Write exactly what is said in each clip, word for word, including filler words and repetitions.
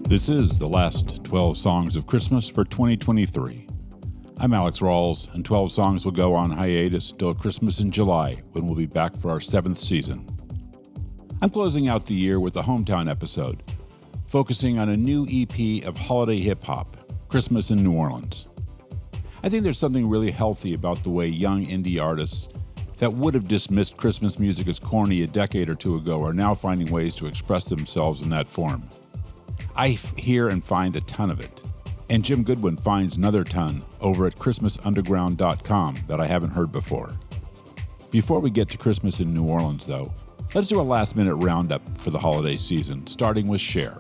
This is the last twelve songs of Christmas for twenty twenty-three. I'm Alex Rawls, and twelve songs will go on hiatus till Christmas in July, when we'll be back for our seventh season. I'm closing out the year with a hometown episode, focusing on a new E P of holiday hip-hop, Christmas in New Orleans. I think there's something really healthy about the way young indie artists that would have dismissed Christmas music as corny a decade or two ago are now finding ways to express themselves in that form. I hear and find a ton of it, and Jim Goodwin finds another ton over at Christmas Underground dot com that I haven't heard before. Before we get to Christmas in New Orleans, though, let's do a last-minute roundup for the holiday season, starting with Cher.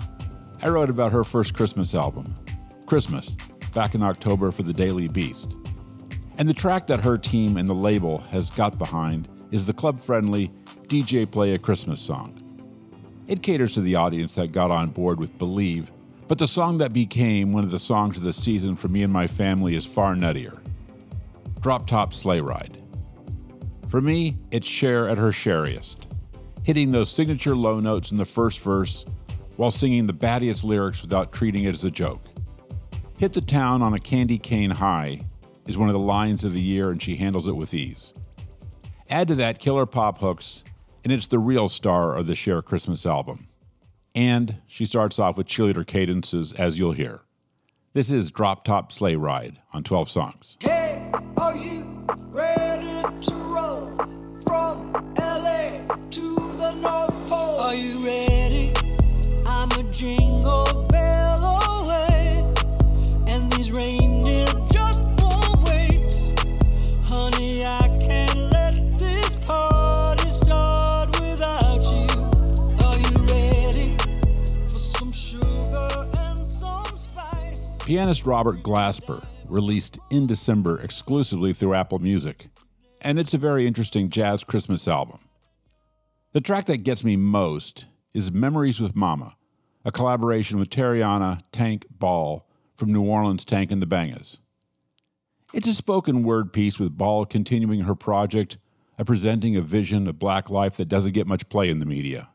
I wrote about her first Christmas album, Christmas, back in October for the Daily Beast. And the track that her team and the label has got behind is the club-friendly D J Play a Christmas Song. It caters to the audience that got on board with Believe, but the song that became one of the songs of the season for me and my family is far nuttier. Drop Top Sleigh Ride. For me, it's Cher at her Cheriest, hitting those signature low notes in the first verse while singing the battiest lyrics without treating it as a joke. Hit the town on a candy cane high is one of the lines of the year, and she handles it with ease. Add to that killer pop hooks, and it's the real star of the Cher Christmas album. And she starts off with cheerleader cadences, as you'll hear. This is Drop Top Sleigh Ride on twelve songs. Hey, are you ready to roll from L A to the North Pole? Are you ready? I'm a jingle bell away, and these reindeer just won't wait. Honey, I can't let this party start without you. Are you ready for some sugar and some spice? Pianist Robert Glasper released in December exclusively through Apple Music, and it's a very interesting jazz Christmas album. The track that gets me most is Memories with Mama, a collaboration with Tariana Tank Ball from New Orleans Tank and the Bangas. It's a spoken word piece with Ball continuing her project of presenting a vision of black life that doesn't get much play in the media.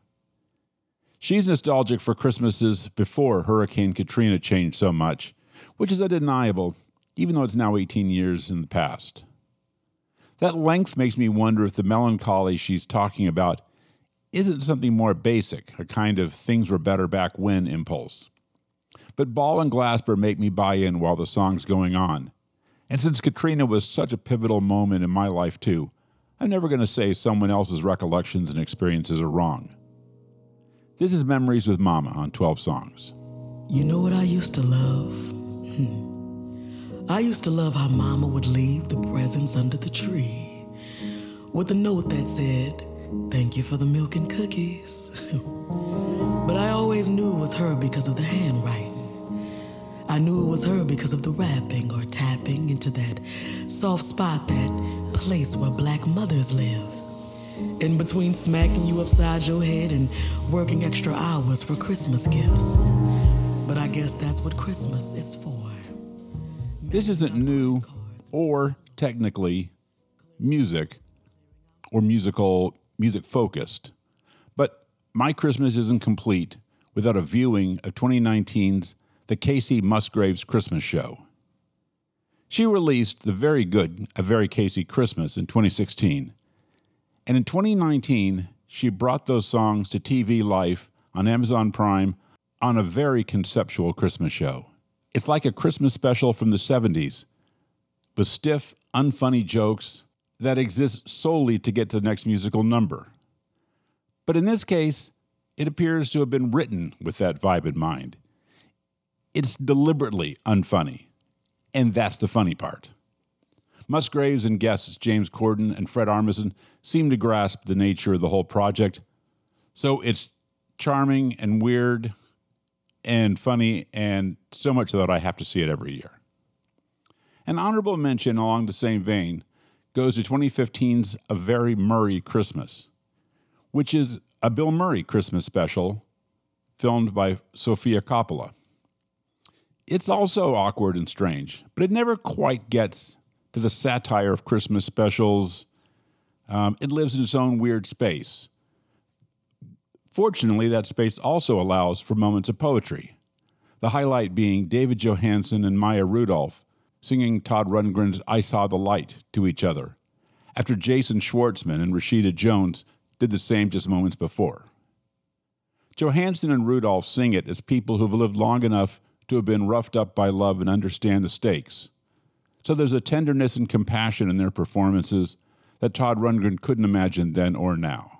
She's nostalgic for Christmases before Hurricane Katrina changed so much, which is undeniable, even though it's now eighteen years in the past. That length makes me wonder if the melancholy she's talking about isn't something more basic, a kind of things were better back when impulse. But Ball and Glasper make me buy in while the song's going on. And since Katrina was such a pivotal moment in my life too, I'm never going to say someone else's recollections and experiences are wrong. This is Memories with Mama on twelve songs. You know what I used to love? Hmm. I used to love how Mama would leave the presents under the tree with a note that said, "Thank you for the milk and cookies." But I always knew it was her because of the handwriting. I knew it was her because of the rapping or tapping into that soft spot, that place where black mothers live. In between smacking you upside your head and working extra hours for Christmas gifts. But I guess that's what Christmas is for. This isn't new or technically music or musical music focused, but my Christmas isn't complete without a viewing of twenty nineteen's The Kacey Musgraves Christmas Show. She released the very good A Very Kacey Christmas in twenty sixteen, and in twenty nineteen she brought those songs to T V life on Amazon Prime on a very conceptual Christmas show. It's like a Christmas special from the seventies, with stiff, unfunny jokes that exist solely to get to the next musical number. But in this case, it appears to have been written with that vibe in mind. It's deliberately unfunny, and that's the funny part. Musgraves and guests James Corden and Fred Armisen seem to grasp the nature of the whole project, so it's charming and weird and funny, and so much that I have to see it every year. An honorable mention along the same vein goes to twenty fifteen's A Very Murray Christmas, which is a Bill Murray Christmas special filmed by Sofia Coppola. It's also awkward and strange, but it never quite gets to the satire of Christmas specials. Um, it lives in its own weird space. Fortunately, that space also allows for moments of poetry. The highlight being David Johansen and Maya Rudolph singing Todd Rundgren's I Saw the Light to each other, after Jason Schwartzman and Rashida Jones did the same just moments before. Johansen and Rudolph sing it as people who've lived long enough to have been roughed up by love and understand the stakes. So there's a tenderness and compassion in their performances that Todd Rundgren couldn't imagine then or now.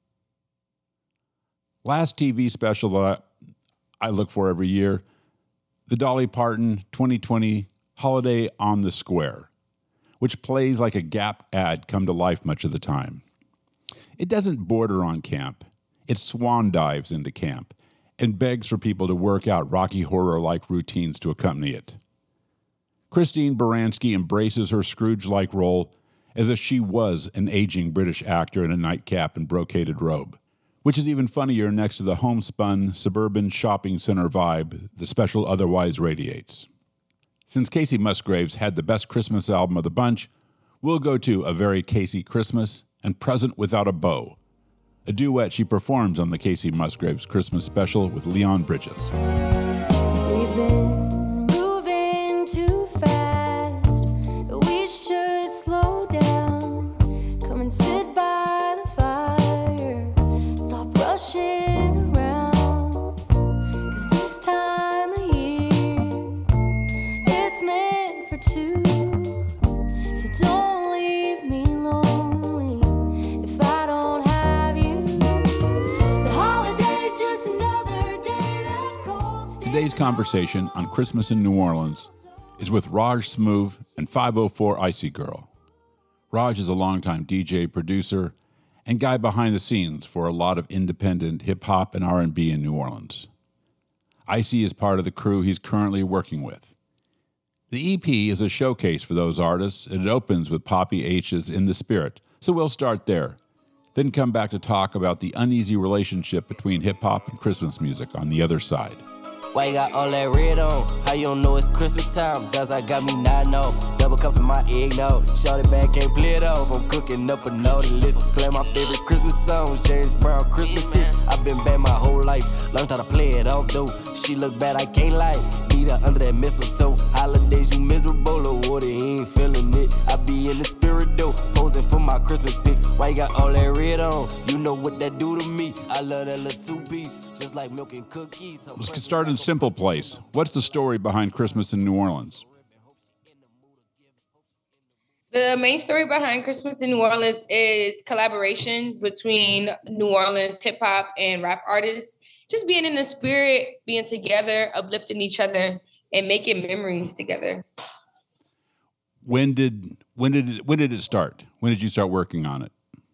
Last T V special that I, I look for every year, the Dolly Parton twenty twenty Holiday on the Square, which plays like a Gap ad come to life much of the time. It doesn't border on camp. It swan dives into camp and begs for people to work out Rocky Horror-like routines to accompany it. Christine Baranski embraces her Scrooge-like role as if she was an aging British actor in a nightcap and brocaded robe, which is even funnier next to the homespun, suburban shopping center vibe the special otherwise radiates. Since Casey Musgraves had the best Christmas album of the bunch, we'll go to A Very Casey Christmas and Present Without a Bow, a duet she performs on the Casey Musgraves Christmas special with Leon Bridges. We've been moving too fast. We should slow down. Come and sit by the fire. Stop rushing around. 'Cause this time of year, it's meant for two. So don't leave me lonely if I don't have you. The holiday's just another day that's cold. Today's conversation on Christmas in New Orleans is with Raj Smoove and five oh four Icy Girl. Raj is a longtime D J, producer, and guy behind the scenes for a lot of independent hip-hop and R and B in New Orleans. Icy is part of the crew he's currently working with. The E P is a showcase for those artists, and it opens with Poppy H's In the Spirit, so we'll start there, then come back to talk about the uneasy relationship between hip-hop and Christmas music on the other side. Why you got all that red on? How you don't know it's Christmas time? Sounds like got me not know. Double cup in my eggnog. Shorty bag can't play it off. I'm cooking up a naughty list. Play my favorite Christmas songs. James Brown Christmas hits. I've been bad my whole life. Learned how to play it off though. She look bad, I can't lie. Need her under that mistletoe. Holidays you miserable or water, he ain't feeling it. I be in the spirit though, posing for my Christmas pics. Why you got all that red on? You know what that do to me. I love that little two-piece, just like milk and cookies. Let's get started in simple place. What's the story behind Christmas in New Orleans? The main story behind Christmas in New Orleans is collaboration between New Orleans hip hop and rap artists. Just being in the spirit, being together, uplifting each other, and making memories together. When did when did it, when did it start? When did you start working on it?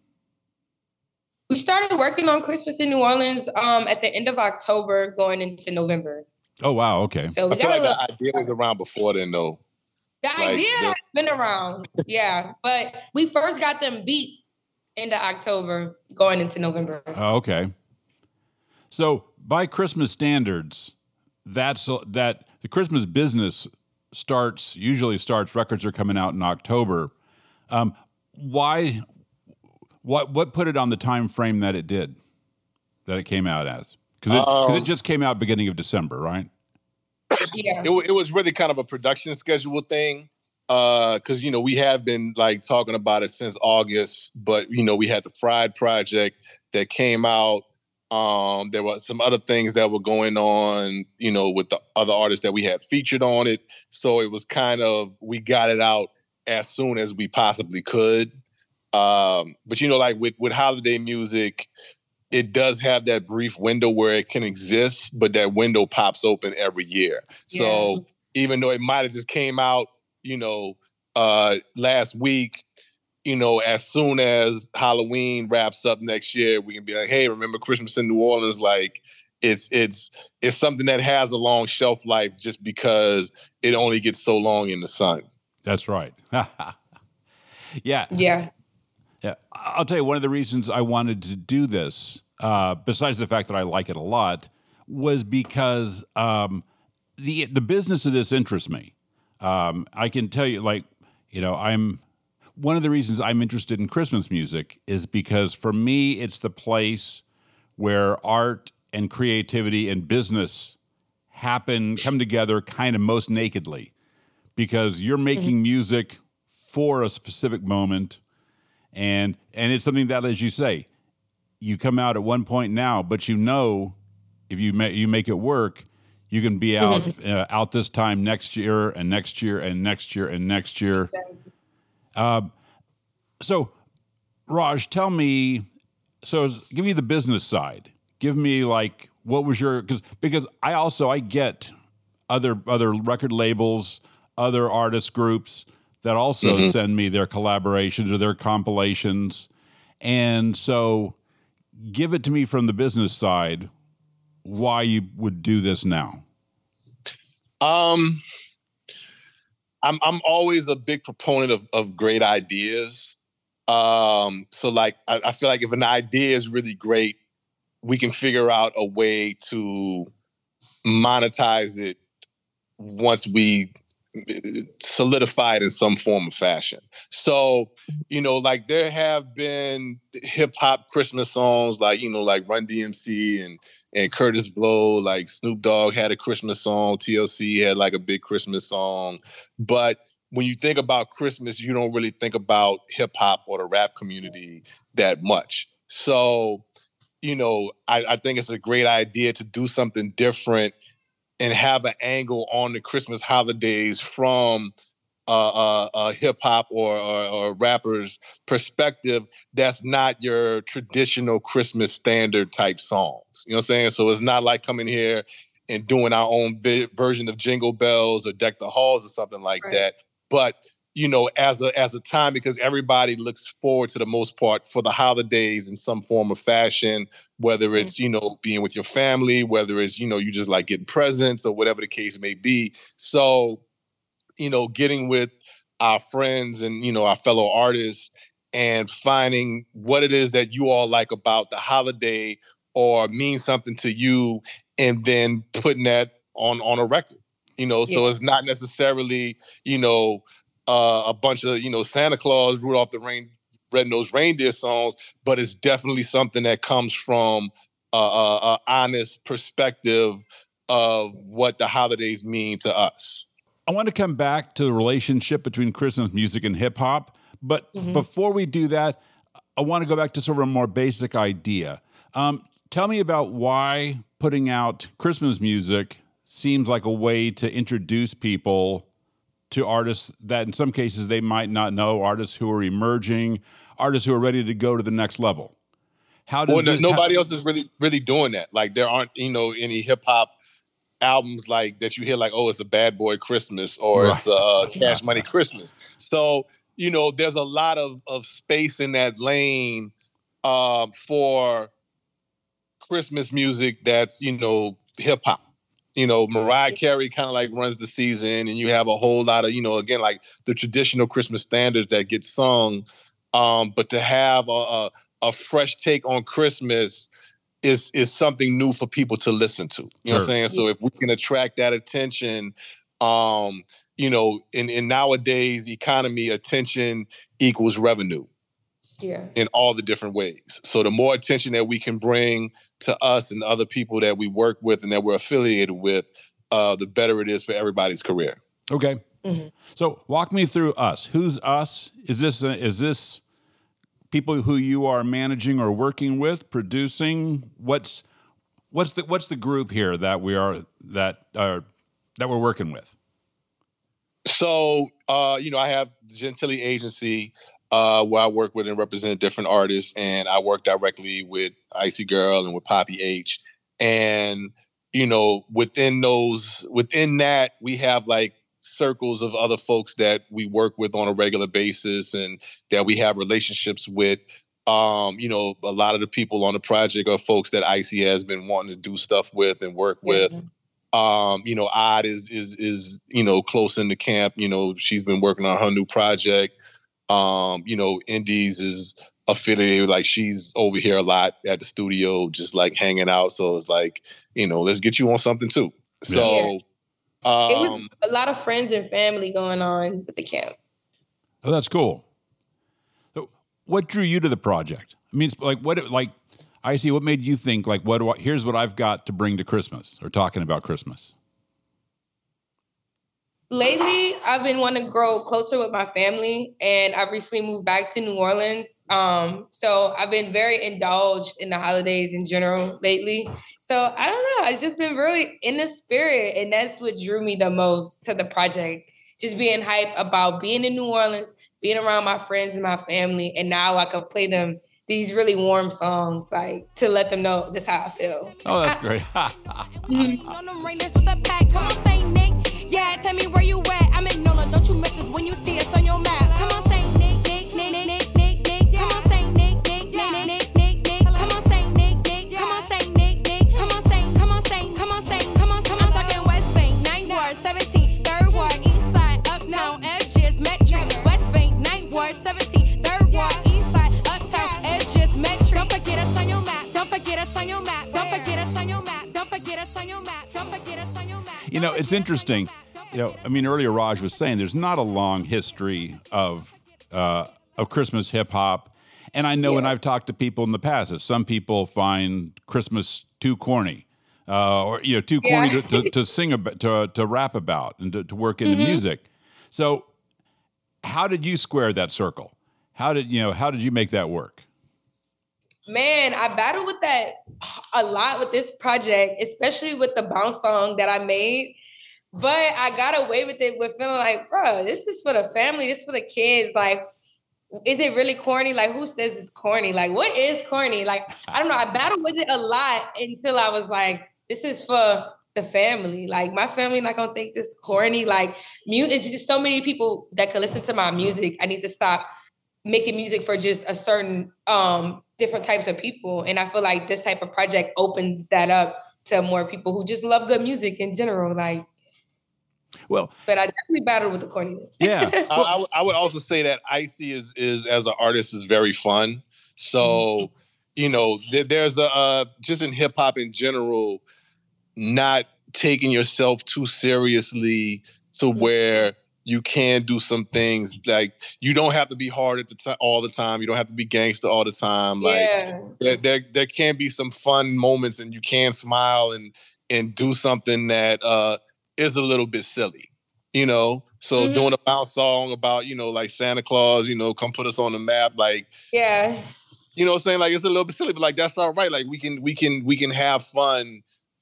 We started working on Christmas in New Orleans um, at the end of October, going into November. Oh wow, okay. So we I feel got like a little. the idea was around before then, though. The like idea the- has been around, yeah, but we first got them beats into October, going into November. Oh, okay. So by Christmas standards, that's that the Christmas business starts usually starts. Records are coming out in October. Um, why? What what put it on the time frame that it did? That it came out as? Because it, 'cause Um, it just came out beginning of December, right? Yeah. It, wa- it was really kind of a production schedule thing. Uh, cause you know, we have been like talking about it since August, but you know, we had the Fried project that came out. Um, there were some other things that were going on, you know, with the other artists that we had featured on it. So it was kind of, we got it out as soon as we possibly could. Um, but you know, like with, with holiday music, it does have that brief window where it can exist, but that window pops open every year. So Yeah. even though it might have just came out, you know, uh, last week, you know, as soon as Halloween wraps up next year, we can be like, hey, remember Christmas in New Orleans? Like it's, it's, it's something that has a long shelf life just because it only gets so long in the sun. That's right. yeah. Yeah. Yeah, I'll tell you, one of the reasons I wanted to do this, uh, besides the fact that I like it a lot, was because um, the the business of this interests me. Um, I can tell you, like, you know, I'm one of the reasons I'm interested in Christmas music is because for me, it's the place where art and creativity and business happen, come together kind of most nakedly, because you're making mm-hmm. music for a specific moment. And, and it's something that, as you say, you come out at one point now, but you know, if you make, you make it work, you can be out, mm-hmm. uh, out this time next year and next year and next year and next year. Exactly. Uh, so Raj, tell me, so give me the business side. Give me like, what was your, cause, because I also, I get other, other record labels, other artist groups that also mm-hmm. send me their collaborations or their compilations. And so give it to me from the business side, why you would do this now. Um, I'm, I'm always a big proponent of, of great ideas. Um, so like, I, I feel like if an idea is really great, we can figure out a way to monetize it once we solidify it in some form of fashion. So, you know, like there have been hip hop Christmas songs like, you know, like Run D M C and, and Curtis Blow, like Snoop Dogg had a Christmas song. T L C had like a big Christmas song. But when you think about Christmas, you don't really think about hip hop or the rap community that much. So, you know, I, I think it's a great idea to do something different and have an angle on the Christmas holidays from uh, uh, a hip hop or, or, or rapper's perspective. That's not your traditional Christmas standard type songs. You know what I'm saying? So it's not like coming here and doing our own bit version of Jingle Bells or Deck the Halls or something like right. that. But you know, as a as a time, because everybody looks forward to the most part for the holidays in some form of fashion, whether it's, you know, being with your family, whether it's, you know, you just like getting presents or whatever the case may be. So, you know, getting with our friends and, you know, our fellow artists and finding what it is that you all like about the holiday or means something to you, and then putting that on, on a record, you know, yeah. So it's not necessarily, you know, Uh, a bunch of, you know, Santa Claus, Rudolph the Rain, Red-Nosed Reindeer songs, but it's definitely something that comes from a, a, a honest perspective of what the holidays mean to us. I want to come back to the relationship between Christmas music and hip hop, but mm-hmm. before we do that, I want to go back to sort of a more basic idea. Um, tell me about why putting out Christmas music seems like a way to introduce people to artists that in some cases they might not know, artists who are emerging, artists who are ready to go to the next level. How does well, this, nobody how, else is really really doing that. Like there aren't, you know, any hip hop albums like that you hear like, oh, it's a Bad Boy Christmas or right. it's a Cash Money Christmas. So, you know, there's a lot of, of space in that lane uh, for Christmas music that's, you know, hip hop. You know, Mariah Carey kind of like runs the season, and you have a whole lot of, you know, again, like the traditional Christmas standards that get sung. Um, but to have a, a, a fresh take on Christmas is is something new for people to listen to. You know sure. what I'm saying? So if we can attract that attention, um, you know, in, in nowadays economy, attention equals revenue. Yeah. In all the different ways. So the more attention that we can bring to us and other people that we work with and that we're affiliated with, uh, the better it is for everybody's career. Okay. Mm-hmm. So walk me through us. Who's us? Is this a, is this people who you are managing or working with, producing? What's what's the what's the group here that we are that are that we're working with? So uh, you know, I have the Gentilly Agency. Uh, where I work with and represent different artists, and I work directly with Icy Girl and with Poppy H. And, you know, within those, within that, we have like circles of other folks that we work with on a regular basis and that we have relationships with. Um, you know, a lot of the people on the project are folks that Icy has been wanting to do stuff with and work with. Mm-hmm. Um, you know, Odd is, is, is, you know, close in the camp. You know, she's been working on her new project. Um, you know, Indies is affiliated, like she's over here a lot at the studio, just like hanging out. So it's like, you know, let's get you on something too. So yeah. um, it was a lot of friends and family going on with the camp. Oh, that's cool. So what drew you to the project? I mean, it's like what, like, I see what made you think like, what do I, here's what I've got to bring to Christmas or talking about Christmas. lately, I've been wanting to grow closer with my family, and I recently moved back to New Orleans. Um, so I've been very indulged in the holidays in general lately. So I don't know. It's just been really in the spirit, and that's what drew me the most to the project. Just being hype about being in New Orleans, being around my friends and my family, and now I can play them these really warm songs, like to let them know this is how I feel. Oh, that's great. Yeah, tell me where you at. I'm in Nola. Don't you miss us when you see us on your map. Come on, say Nick, Nick, Nick, Nick, Nick, Nick. Come on, say Nick, Nick, Nick, Nick, Nick, Nick. Come on, say Nick, Nick. Come on, say Nick, Nick. Come on, say, come on, say, come on, say, come on, come on. I'm talking West Bank, Ninth Ward, seventeen, Third Ward, East Side, Uptown, Edges, Metro. West Bank, Ninth Ward, seventeen, Third Ward, East Side, Uptown, Edges, Metro. Don't forget us on your map. Don't forget us on your map. Don't forget us on your map. Don't forget us on your map. Don't forget us on your map. You know, it's interesting. You know, I mean, earlier Raj was saying there's not a long history of uh, of Christmas hip hop, and I know Yeah. when I've talked to people in the past that some people find Christmas too corny, uh, or you know, too corny Yeah. to, to, to sing about, to to rap about, and to, to work into Mhm. music. So, how did you square that circle? How did you know? How did you make that work? Man, I battled with that a lot with this project, especially with the bounce song that I made. But I got away with it with feeling like, bro, this is for the family, this is for the kids. Like, is it really corny? Like, who says it's corny? Like, what is corny? Like, I don't know. I battled with it a lot until I was like, this is for the family. Like, my family not gonna think this corny. Like, mu- it's just so many people that can listen to my music. I need to stop making music for just a certain um different types of people. And I feel like this type of project opens that up to more people who just love good music in general. Like, Well, but I definitely battled with the corniness. yeah. I, I would- I would also say that Icy is is as an artist is very fun. So you know, there, there's a uh, just in hip hop in general, not taking yourself too seriously to where you can do some things like you don't have to be hard at the time all the time. You don't have to be gangster all the time. Like Yeah. there, there, there can be some fun moments, and you can smile and and do something that uh, is a little bit silly, you know. So Mhm. doing a bounce song about, you know, like Santa Claus, you know, come put us on the map, like, Yeah. you know what I'm saying? Like, it's a little bit silly, but like that's all right. Like we can we can we can have fun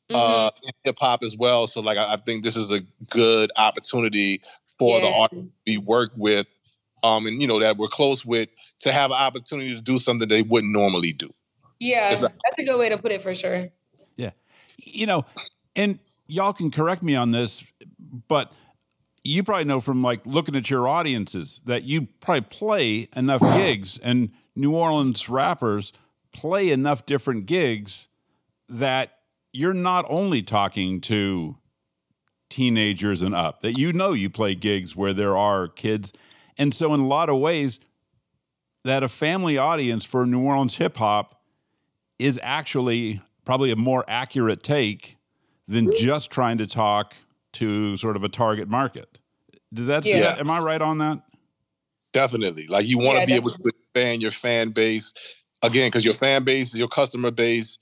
uh Mhm. in hip hop as well. So like I, I think this is a good opportunity for the Yeah. artists we work with, um, and you know, that we're close with, to have an opportunity to do something they wouldn't normally do. Yeah. It's a- That's a good way to put it for sure. Yeah. You know, and y'all can correct me on this, but you probably know from like looking at your audiences that you probably play enough gigs, and New Orleans rappers play enough different gigs that you're not only talking to teenagers and up, that you know you play gigs where there are kids. And so in a lot of ways, that a family audience for New Orleans hip hop is actually probably a more accurate take than just trying to talk to sort of a target market. Does that, Yeah. is that- am I right on that? Definitely. Like you want to Yeah, be able to expand your fan base again, because your fan base, your customer base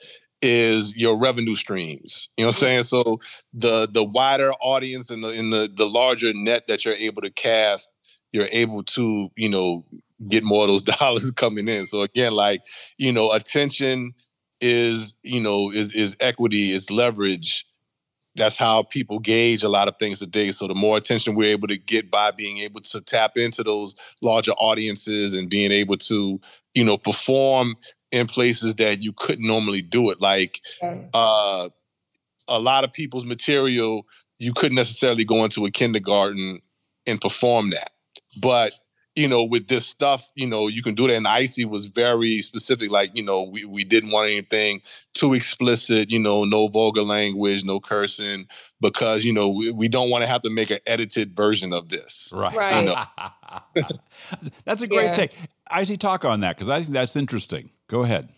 is your revenue streams. You know what I'm saying? So the the wider audience and the in the the larger net that you're able to cast, you're able to, you know, get more of those dollars coming in. So again, like, you know, attention is, you know, is is equity, is leverage. That's how people gauge a lot of things today. So the more attention we're able to get by being able to tap into those larger audiences and being able to, you know, perform in places that you couldn't normally do it. Like Yeah. uh, a lot of people's material, you couldn't necessarily go into a kindergarten and perform that. But, you know, with this stuff, you know, you can do that. And Icy was very specific. Like, you know, we, we didn't want anything too explicit, you know, no vulgar language, no cursing, because, you know, we, we don't want to have to make an edited version of this. Right. Right. You know? That's a great Yeah. take. Icy, talk on that, because I think that's interesting. Go ahead.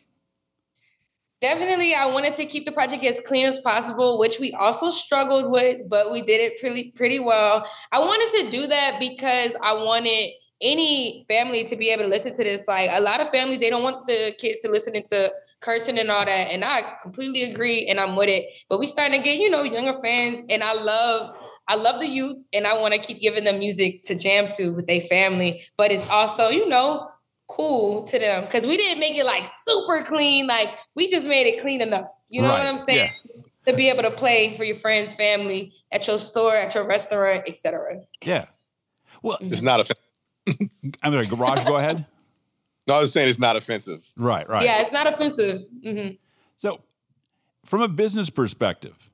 Definitely, I wanted to keep the project as clean as possible, which we also struggled with, but we did it pretty pretty well. I wanted to do that because I wanted any family to be able to listen to this. Like a lot of families, they don't want the kids to listen to cursing and all that, and I completely agree, and I'm with it. But we starting to get, you know, younger fans, and I love I love the youth and I want to keep giving them music to jam to with their family, but it's also, you know, cool to them because we didn't make it like super clean. Like we just made it clean enough. You know Right. what I'm saying? Yeah. To be able to play for your friends, family, at your store, at your restaurant, et cetera. Yeah. Well, It's not offensive. I'm sorry, Garage, go ahead. No, I was saying it's not offensive. Right, right. Yeah, it's not offensive. Mm-hmm. So, from a business perspective,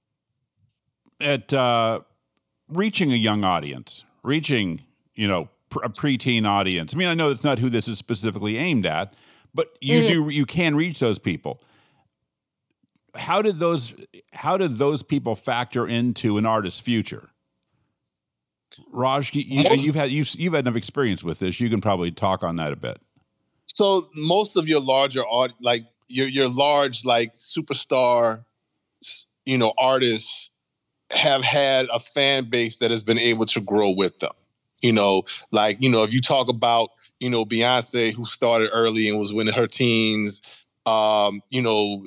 at uh, reaching a young audience, reaching, you know, pr- a preteen audience. I mean, I know that's not who this is specifically aimed at, but you Mm-hmm. do you can reach those people. How did those how did those people factor into an artist's future? Raj, you, you, you've had you've you've had enough experience with this. You can probably talk on that a bit. So most of your larger art, like your your large like superstar, you know, artists have had a fan base that has been able to grow with them. You know, like, you know, if you talk about, you know, Beyonce, who started early and was in her teens, um, you know,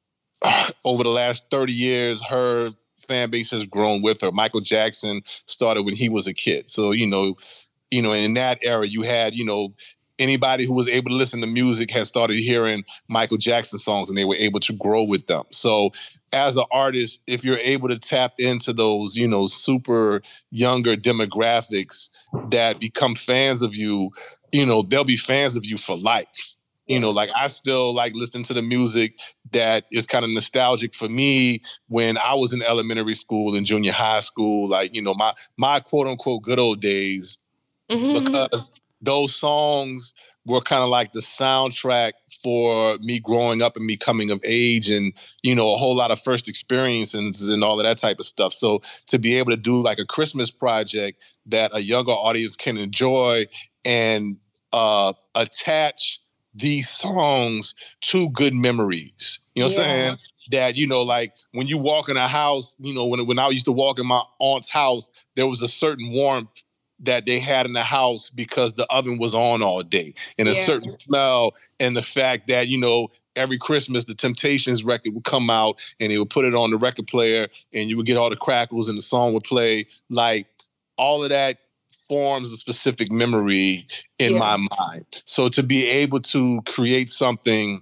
over the last thirty years, her fan base has grown with her. Michael Jackson started when he was a kid. So, you know, you know, in that era, you had, you know, anybody who was able to listen to music had started hearing Michael Jackson songs and they were able to grow with them. So as an artist, if you're able to tap into those, you know, super younger demographics that become fans of you, you know, they'll be fans of you for life. You know, like I still like listening to the music that is kind of nostalgic for me when I was in elementary school and junior high school, like, you know, my my quote unquote good old days, Mm-hmm. because those songs were kind of like the soundtrack for me growing up and me coming of age and, you know, a whole lot of first experiences and all of that type of stuff. So to be able to do like a Christmas project that a younger audience can enjoy and uh, attach these songs to good memories. You know what I'm Yeah. saying? That, you know, like when you walk in a house, you know, when, when I used to walk in my aunt's house, there was a certain warmth that they had in the house because the oven was on all day and a Yeah. certain smell and the fact that, you know, every Christmas, the Temptations record would come out and they would put it on the record player and you would get all the crackles and the song would play. Like all of that forms a specific memory in Yeah. my mind. So to be able to create something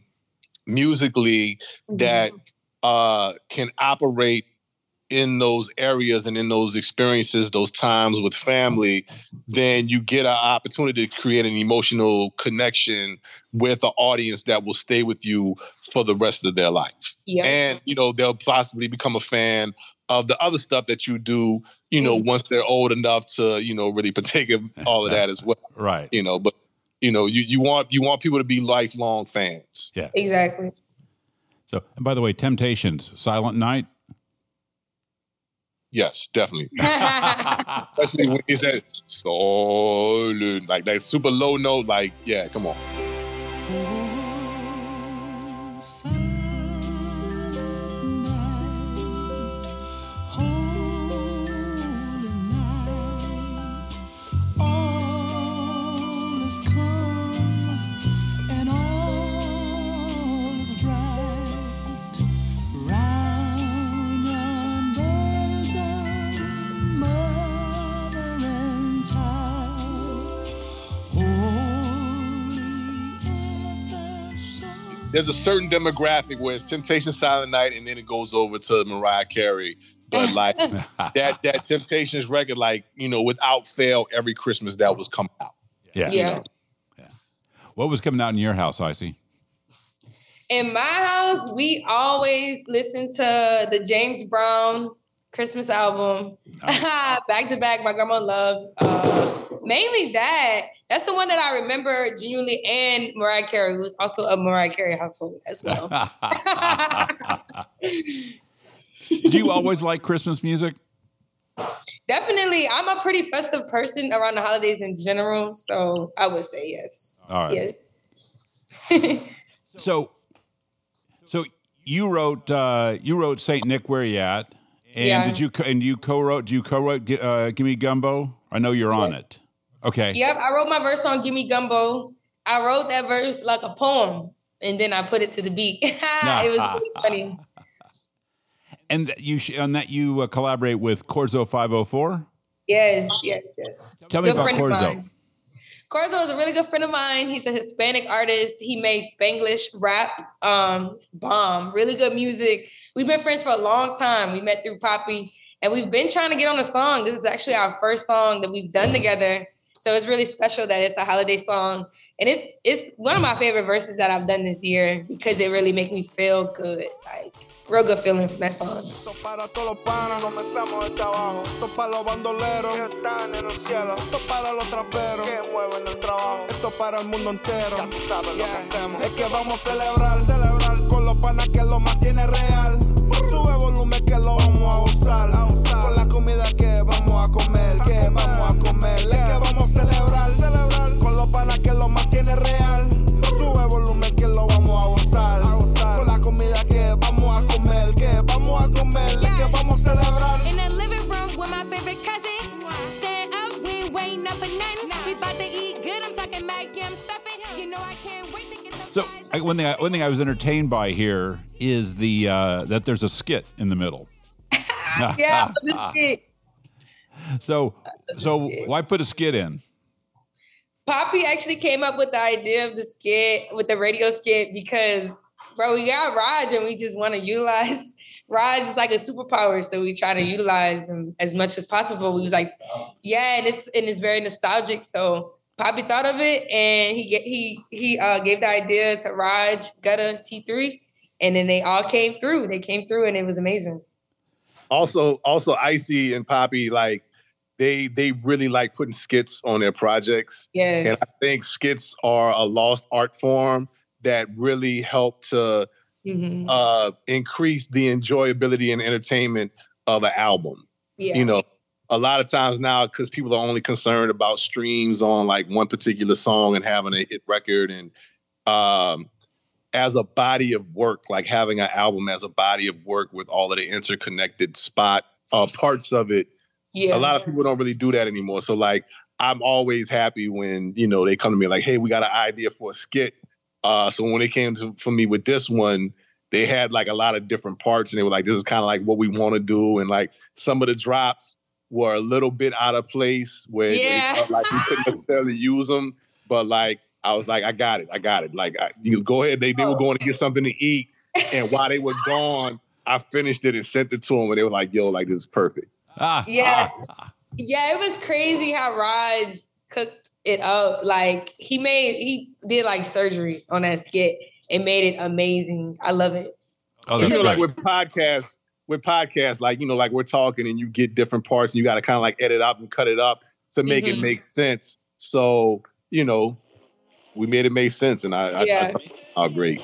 musically that uh, can operate in those areas and in those experiences, those times with family, then you get an opportunity to create an emotional connection with the audience that will stay with you for the rest of their life. Yeah. And, you know, they'll possibly become a fan of the other stuff that you do, you know, Mm. once they're old enough to, you know, really partake of all of that as well. Right. You know, but, you know, you, you want you want people to be lifelong fans. Yeah. Exactly. So, and by the way, Temptations, Silent Night. Yes, definitely. Especially when he said solid, like that super low note, like, yeah, come on. There's a certain demographic where it's Temptation Silent Night and then it goes over to Mariah Carey. But like that that Temptations record, like, you know, without fail, every Christmas that was coming out. Yeah. Yeah. know. What was coming out in your house, Icy? In my house, we always listen to the James Brown Christmas album. Nice. Back to back, my grandma loved. Uh, mainly that. That's the one that I remember genuinely. And Mariah Carey, who was also a Mariah Carey household as well. Do you always like Christmas music? Definitely. I'm a pretty festive person around the holidays in general. So I would say yes. All right. Yes. So, so you wrote uh, you wrote Saint Nick, Where You At? And Yeah. did you co- and you co-wrote? Do you co-wrote uh, Gimme Gumbo? I know you're on Yes. it. Okay. Yep, I wrote my verse on Gimme Gumbo. I wrote that verse like a poem, and then I put it to the beat. It was really funny. And you sh- on that you uh, collaborate with Corzo five oh four? Yes, yes, yes. Tell me Good about friend of Corzo. mine. Corzo is a really good friend of mine. He's a Hispanic artist. He made Spanglish rap. Um, it's bomb. Really good music. We've been friends for a long time. We met through Poppy, and we've been trying to get on a song. This is actually our first song that we've done together. So it's really special that it's a holiday song. And it's it's one of my favorite verses that I've done this year because it really make me feel good. Like, real good feeling from that song. Esto para todos los panas, comenzamos desde abajo. Esto para los bandoleros que están en el cielo. Esto para los traperos que mueven el trabajo. Esto para el mundo entero. Ya tú sabes lo que hacemos. Es que vamos a celebrar, celebrar con los panas que lo mantiene real. Sube volumen que lo vamos a gozar. Con la comida que vamos a comer, que vamos a comer. Es que vamos a celebrar, celebrar con los panas que lo mantiene real. Sube volumen que lo vamos a gozar. Con la comida que vamos a comer, que vamos a comer, es que vamos a celebrar. In the living room with my favorite cousin. Stand up, we ain't waiting up for nothing. We about to eat good, I'm talking mac yam stuffing. You know I can't wait to get the So I, one thing I, one thing I was entertained by here is the uh, that there's a skit in the middle. Yeah, this kid. So so why put a skit in? Poppy actually came up with the idea of the skit, with the radio skit, because, bro, we got Raj and we just want to utilize Raj is like a superpower, so we try to utilize him as much as possible. We was like, yeah, and it's and it's very nostalgic. So Poppy thought of it, and he he he uh, gave the idea to Raj, Gutta, T three, and then they all came through. They came through, and it was amazing. Also, also Icy and Poppy, like they they really like putting skits on their projects. Yes. And I think skits are a lost art form that really help to Mm-hmm. uh, increase the enjoyability and entertainment of an album. Yeah. You know, a lot of times now, because people are only concerned about streams on like one particular song and having a hit record, and um, as a body of work, like having an album as a body of work with all of the interconnected spot uh, parts of it. Yeah. A lot of people don't really do that anymore. So like, I'm always happy when, you know, they come to me like, hey, we got an idea for a skit. Uh, so when they came to for me with this one, they had like a lot of different parts, and they were like, this is kind of like what we want to do. And like some of the drops were a little bit out of place where Yeah. they felt like we couldn't necessarily use them. But like, I was like, I got it. I got it. Like, I, you go ahead. They, they were going to get something to eat. And while they were gone, I finished it and sent it to them. And they were like, yo, like, this is perfect. Ah, Yeah. ah. Yeah, it was crazy how Raj cooked it up. Like he made, he did like surgery on that skit and made it amazing. I love it. Oh, You that's know, like great. with podcasts, with podcasts, like, you know, like we're talking and you get different parts and you got to kind of like edit up and cut it up to make Mhm. it make sense. So, you know, we made it make sense. And I, Yeah. I, I oh, great.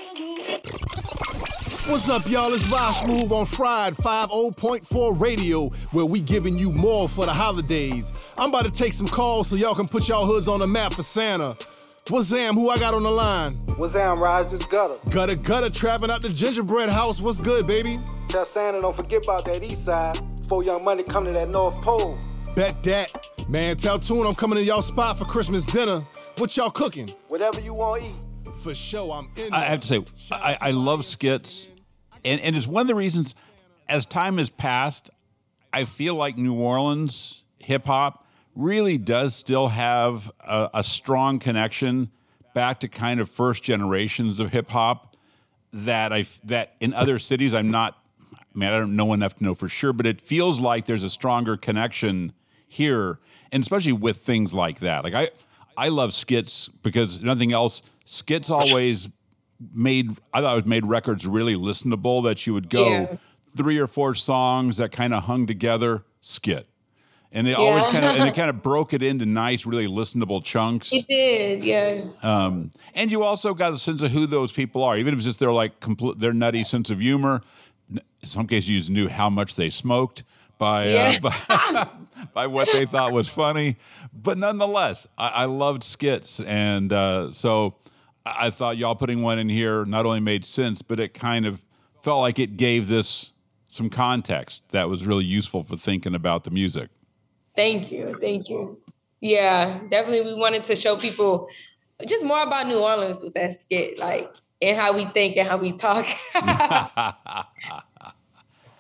What's up, y'all? It's Rosh Move on Fried fifty point four Radio, where we giving you more for the holidays. I'm about to take some calls so y'all can put y'all hoods on the map for Santa. What's Zam? Who I got on the line? What's down, Raj? This Gutter. Gutter Gutter trapping out the gingerbread house. What's good, baby? Tell Santa don't forget about that east side before Young Money come to that North Pole. Bet that. Man, tell Tune I'm coming to y'all spot for Christmas dinner. What y'all cooking? Whatever you want to eat. For sure, I'm in I there. have to say, I, I love skits. And, and it's one of the reasons, as time has passed, I feel like New Orleans hip hop really does still have a, a strong connection back to kind of first generations of hip hop that I that in other cities I'm not. I mean, I don't know enough to know for sure, but it feels like there's a stronger connection here, and especially with things like that. Like I, I love skits because nothing else. Skits always made. I thought it made records really listenable. That you would go Yeah. three or four songs that kind of hung together, skit. And they always Yeah. kind of and it kind of broke it into nice, really listenable chunks. It did, yeah. Um, and you also got a sense of who those people are, even if it's just their like complete, their nutty sense of humor. In some cases, you just knew how much they smoked by Yeah. uh, by, by what they thought was funny. But nonetheless, I, I loved skits, and uh, so I I thought y'all putting one in here not only made sense, but it kind of felt like it gave this some context that was really useful for thinking about the music. Thank you. Thank you. Yeah, definitely. We wanted to show people just more about New Orleans with that skit, like, and how we think and how we talk.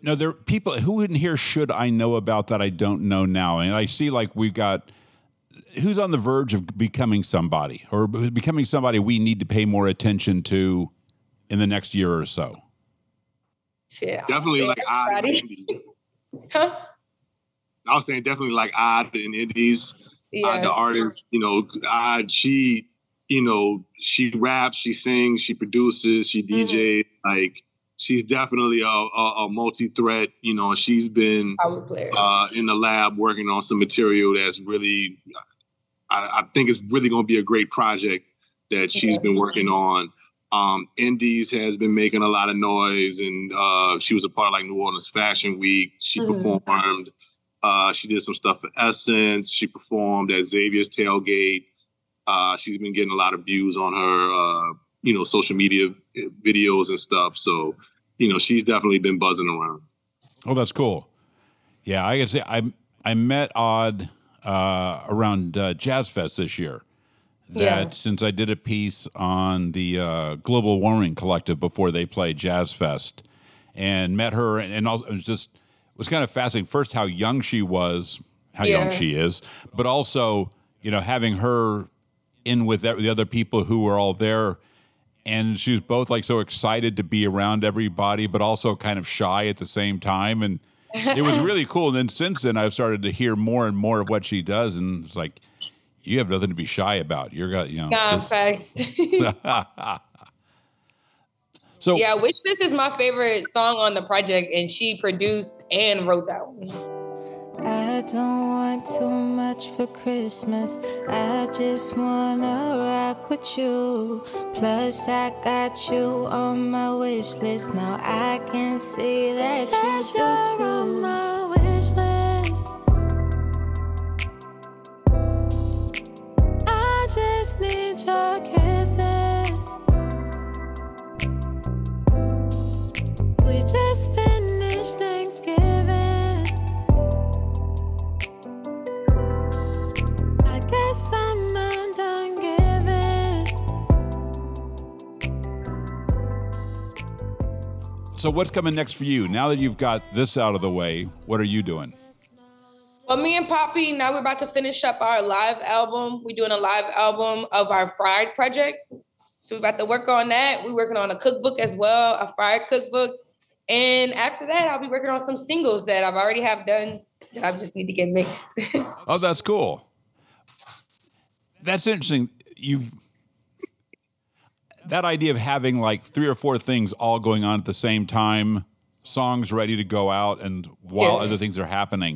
Now, there are people who in here should I know about that I don't know now. And I see like we've got who's on the verge of becoming somebody or becoming somebody we need to pay more attention to in the next year or so. Yeah, definitely like Odd and Indies. Huh? I was saying definitely like Odd and Indies. Yeah. Uh, the artist, you know, Odd, she, you know, she raps, she sings, she produces, she D Js. Mm-hmm. Like, she's definitely a, a, a multi-threat. You know, she's been uh, in the lab working on some material that's really, I, I think it's really going to be a great project that she's yeah. been working on. Um, Indies has been making a lot of noise, and uh, she was a part of like New Orleans Fashion Week. She mm-hmm. performed. Uh, she did some stuff for Essence. She performed at Xavier's Tailgate. Uh, she's been getting a lot of views on her, uh, you know, social media videos and stuff. So, you know, she's definitely been buzzing around. Oh, that's cool. Yeah, I can say I I met Odd uh, around uh, Jazz Fest this year. That yeah. since I did a piece on the uh, Global Warming Collective before they played Jazz Fest, and met her, and, and also it was just it was kind of fascinating. First, how young she was, how yeah. young she is, but also you know having her in with the other people who were all there. And she was both like so excited to be around everybody, but also kind of shy at the same time. And it was really cool. And then since then, I've started to hear more and more of what she does. And it's like, you have nothing to be shy about. You're got, you know. Nah, facts. So yeah, Wish List is my favorite song on the project, and she produced and wrote that one. I don't want too much for Christmas. I just wanna rock with you. Plus, I got you on my wish list. Now I can see that you do too. On my wish list. I just need your kisses. We just finished Thanksgiving. Guess I'm not done giving. So what's coming next for you? Now that you've got this out of the way, what are you doing? Well, me and Poppy, now we're about to finish up our live album. We're doing a live album of our Fried project. So we're about to work on that. We're working on a cookbook as well, a fried cookbook. And after that, I'll be working on some singles that I've already have done that I just need to get mixed. Oh, that's cool. That's interesting. You that idea of having like three or four things all going on at the same time, songs ready to go out, and while yeah. other things are happening.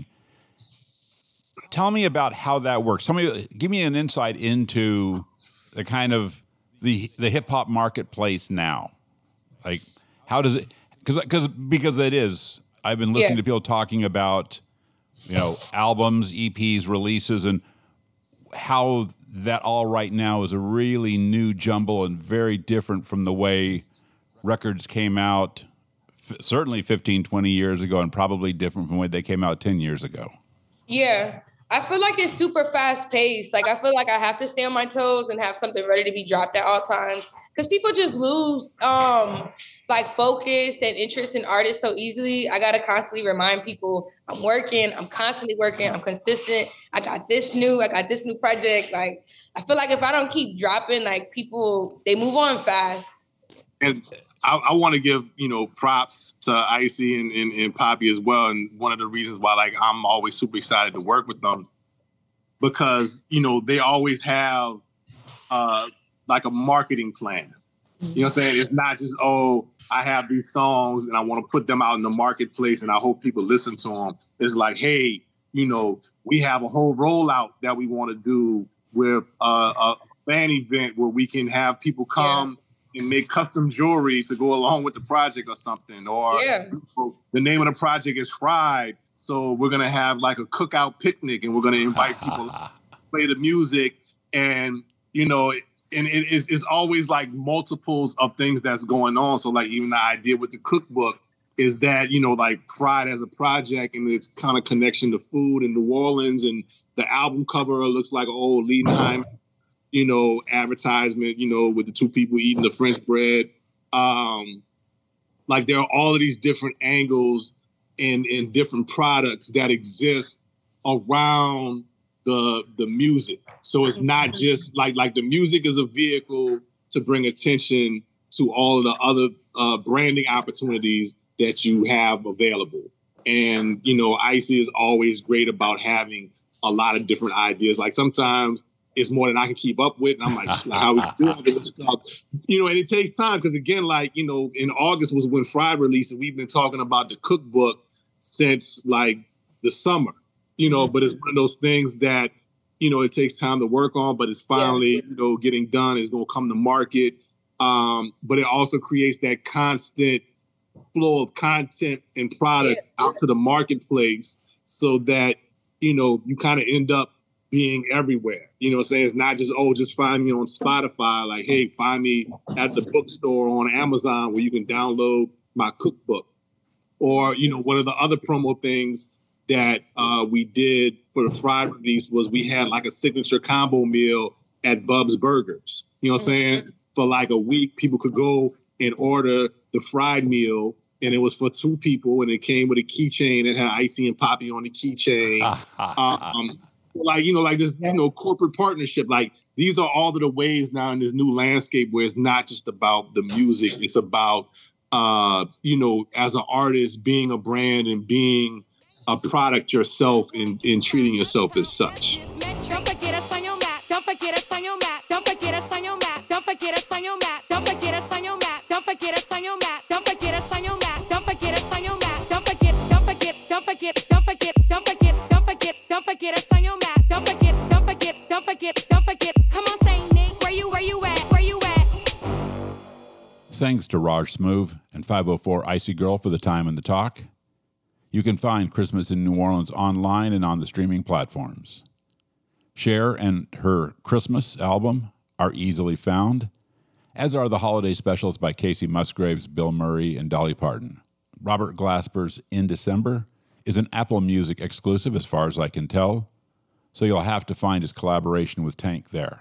Tell me about how that works. Tell me, give me an insight into the kind of the the hip hop marketplace now. Like, how does it? Because because because it is. I've been listening yeah. to people talking about, you know, albums, E Ps, releases, and how that all right now is a really new jumble and very different from the way records came out f- certainly fifteen, twenty years ago, and probably different from the way they came out ten years ago. Yeah. I feel like it's super fast paced. Like, I feel like I have to stay on my toes and have something ready to be dropped at all times. Because people just lose, um, like, focus and interest in artists so easily. I got to constantly remind people I'm working. I'm constantly working. I'm consistent. I got this new. I got this new project. Like, I feel like if I don't keep dropping, like, people, they move on fast. And I, I want to give, you know, props to Icy and, and, and Poppy as well. And one of the reasons why, like, I'm always super excited to work with them, because, you know, they always have uh, like a marketing plan. You know what I'm saying? It's not just, oh, I have these songs and I want to put them out in the marketplace and I hope people listen to them. It's like, hey, you know, we have a whole rollout that we want to do with uh, a fan event where we can have people come yeah. and make custom jewelry to go along with the project or something. Or yeah. the name of the project is Fried. So we're going to have like a cookout picnic and we're going to invite people to play the music. And, you know, and it is it's always like multiples of things that's going on. So like even the idea with the cookbook is that, you know, like Fried as a project and its kind of connection to food in New Orleans, and the album cover looks like an old Liedenheim, you know, advertisement, you know, with the two people eating the French bread. Um, like there are all of these different angles and, and different products that exist around the the music. So it's not just like like the music is a vehicle to bring attention to all of the other uh, branding opportunities that you have available. And, you know, Icy is always great about having a lot of different ideas. Like sometimes it's more than I can keep up with. And I'm like, how we do all this stuff? You know, and it takes time because, again, like, you know, in August was when Fried released, and we've been talking about the cookbook since like the summer, you know, but it's one of those things that, you know, it takes time to work on, but it's finally, yeah. you know, getting done. It's going to come to market. Um, but it also creates that constant flow of content and product yeah. out to the marketplace so that, you know, you kind of end up being everywhere. You know what I'm saying? It's not just, oh, just find me on Spotify. Like, hey, find me at the bookstore on Amazon where you can download my cookbook. Or, you know, one of the other promo things that uh, we did for the Fried release was we had like a signature combo meal at Bub's Burgers. You know what I'm saying? For like a week, people could go and order the fried meal, and it was for two people, and it came with a keychain that had Icy and Poppy on the keychain. um, like, you know, like this, you know, corporate partnership. Like, these are all of the ways now in this new landscape where it's not just about the music. It's about, uh, you know, as an artist, being a brand and being a product yourself and, and treating yourself as such. Don't forget us on your map. Don't forget us on your map. Don't forget us on your map. Don't forget us on your map. Don't forget us on your map. Don't forget us on your map. Don't forget us on your map. Don't forget us on your map. Don't forget. Don't forget. Don't forget. Don't forget. Don't forget. Don't forget. Don't forget us on your map. Don't forget. Don't forget. Don't forget. Don't forget. Come on, Saint Nick. Where you? Where you at? Where you at? Thanks to Raj Smoove and five oh four Icy Girl for the time and the talk. You can find Christmas in New Orleans online and on the streaming platforms. Cher and her Christmas album are easily found, as are the holiday specials by Casey Musgraves, Bill Murray, and Dolly Parton. Robert Glasper's In December is an Apple Music exclusive as far as I can tell, so you'll have to find his collaboration with Tank there.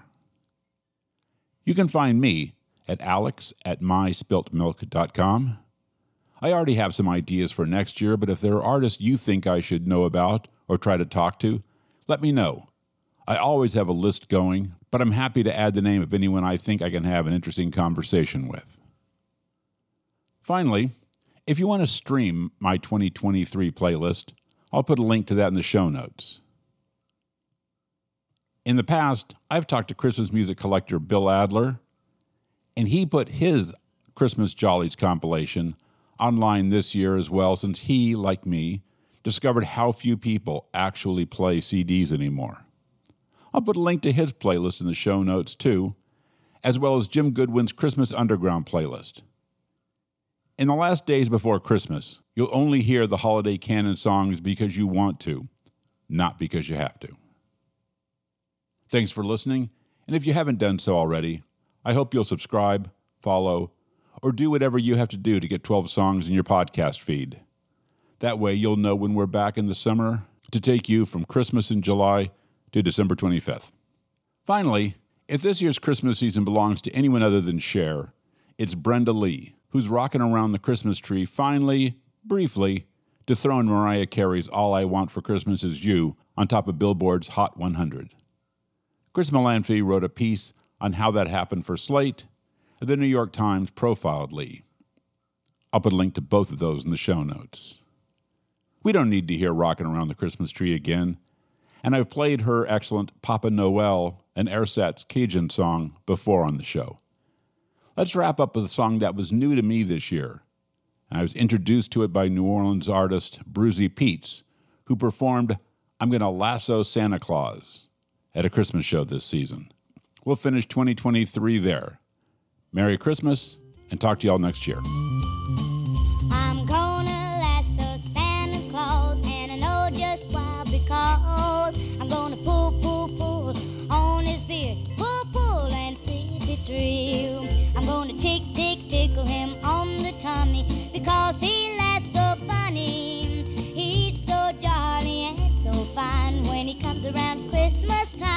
You can find me at alex at my spilt milk dot com. I already have some ideas for next year, but if there are artists you think I should know about or try to talk to, let me know. I always have a list going, but I'm happy to add the name of anyone I think I can have an interesting conversation with. Finally, if you want to stream my twenty twenty-three playlist, I'll put a link to that in the show notes. In the past, I've talked to Christmas music collector Bill Adler, and he put his Christmas Jollies compilation online this year as well, since he, like me, discovered how few people actually play C Ds anymore. I'll put a link to his playlist in the show notes too, as well as Jim Goodwin's Christmas Underground playlist. In the last days before Christmas, you'll only hear the holiday canon songs because you want to, not because you have to. Thanks for listening, and if you haven't done so already, I hope you'll subscribe, follow, or do whatever you have to do to get twelve songs in your podcast feed. That way you'll know when we're back in the summer to take you from Christmas in July to December twenty-fifth. Finally, if this year's Christmas season belongs to anyone other than Cher, it's Brenda Lee, who's rocking around the Christmas tree finally, briefly, dethroned Mariah Carey's All I Want for Christmas Is You on top of Billboard's Hot one hundred. Chris Melanphy wrote a piece on how that happened for Slate, and the New York Times profiled Lee. I'll put a link to both of those in the show notes. We don't need to hear Rockin' Around the Christmas Tree again, and I've played her excellent Papa Noel and Airsat's Cajun song before on the show. Let's wrap up with a song that was new to me this year. I was introduced to it by New Orleans artist Bruzy Peets, who performed I'm Gonna Lasso Santa Claus at a Christmas show this season. We'll finish twenty twenty-three there. Merry Christmas, and talk to y'all next year. I'm gonna lasso Santa Claus, and I know just why, because I'm gonna pull, pull, pull on his beard, pull, pull, and see if it's real. I'm gonna tick, tick, tickle him on the tummy, because he laughs so funny. He's so jolly and so fine when he comes around Christmas time.